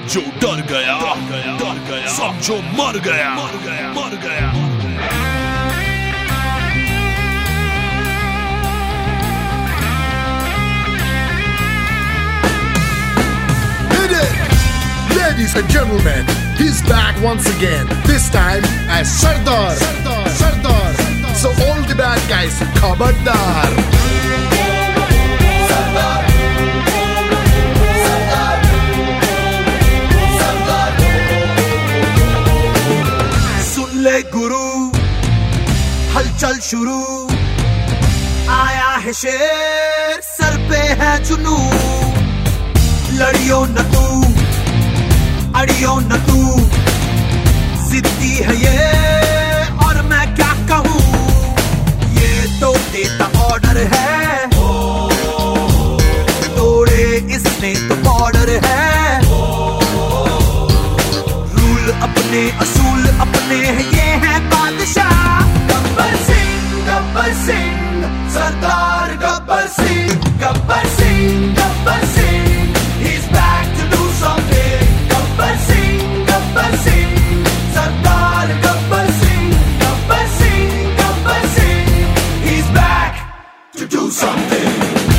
जो डर गया समझो मर गया। Hit it! Ladies and gentlemen, he's back once again. This time as Sardar. So all the bad guys, Khabardar. सुन ले गुरु, हलचल शुरू, आया है शेर, सर पे है जुनू। लड़ियो न तू, अड़ियो न तू, जिद्दी है ये और मैं क्या कहूँ। ये तो देता ऑर्डर है, तोड़े इसने तो बॉर्डर है। रूल अपने असूल अपने हैं, ये है बादशाह। गब्बर सिंह सरदार Gabbar Singh, Gabbar Singh he's back to do something। Gabbar Singh सरदार Gabbar Singh he's back to do something।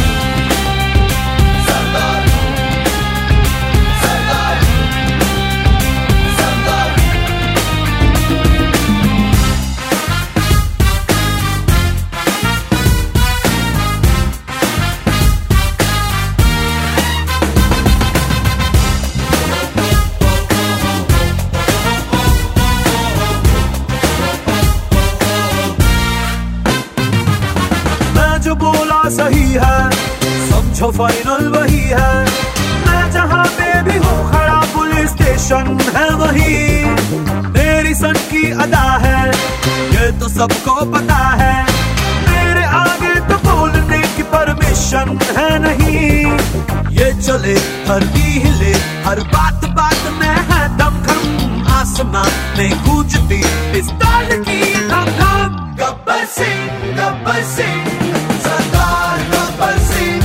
जो बोला सही है, समझो फाइनल वही है। मैं जहाँ पे भी हूँ खड़ा, पुलिस स्टेशन है वही। मेरी सन की अदा है, ये तो सबको पता है। मेरे आगे तो बोलने की परमिशन है नहीं। ये चले धरती हिले, हर बात में है दमखम। आसमां में गूंजती पिस्तौल की धम-धम। गब्बर सिंह सरदार Gabbar Singh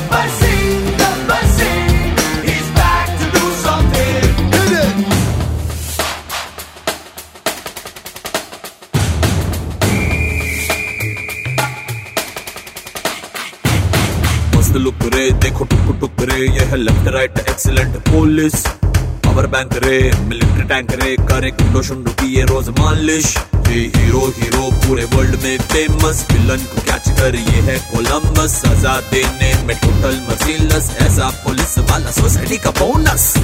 he's back to do something। Hit it! मस्त लुक रे, देखो टुक रे, ये है left right excellent police. Power bank रे, मिलिट्री टैंक रे, करे कुंडो शुंडो की ये रोज मालिश। ये हीरो पूरे वर्ल्ड में फेमस, विलन को कैच कर ये है कोलंबस। सजा देने में टोटल मर्सीलेस, ऐसा पुलिस वाला सोसाइटी का बोनस।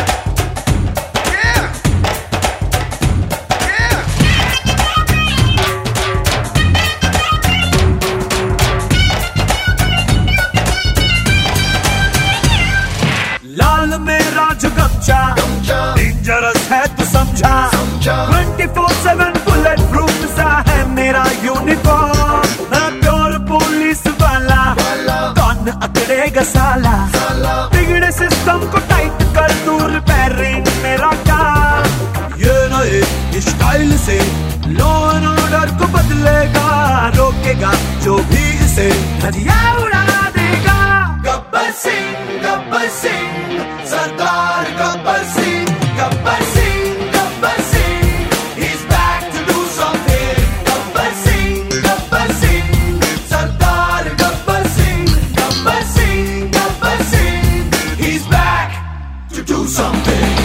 लाल मेरा जो गमछा डेंजरस है तू समझा। 24/7 बुलेट प्रूफ सा है मेरा यूनिफॉर्म। मैं प्योर पुलिस वाला, कौन अकड़ेगा साला। बिगड़े सिस्टम को टाइट कर दूं, रिपेयरिंग मेरा काम। ये नए स्टाइल से लॉ एंड ऑर्डर को बदलेगा, रोकेगा जो भी इसे धजिया उड़ा देगा। गब्बर सिंह सरदार Gabbar Singh he's back to do something। Gabbar Singh सरदार Gabbar Singh he's back to do something।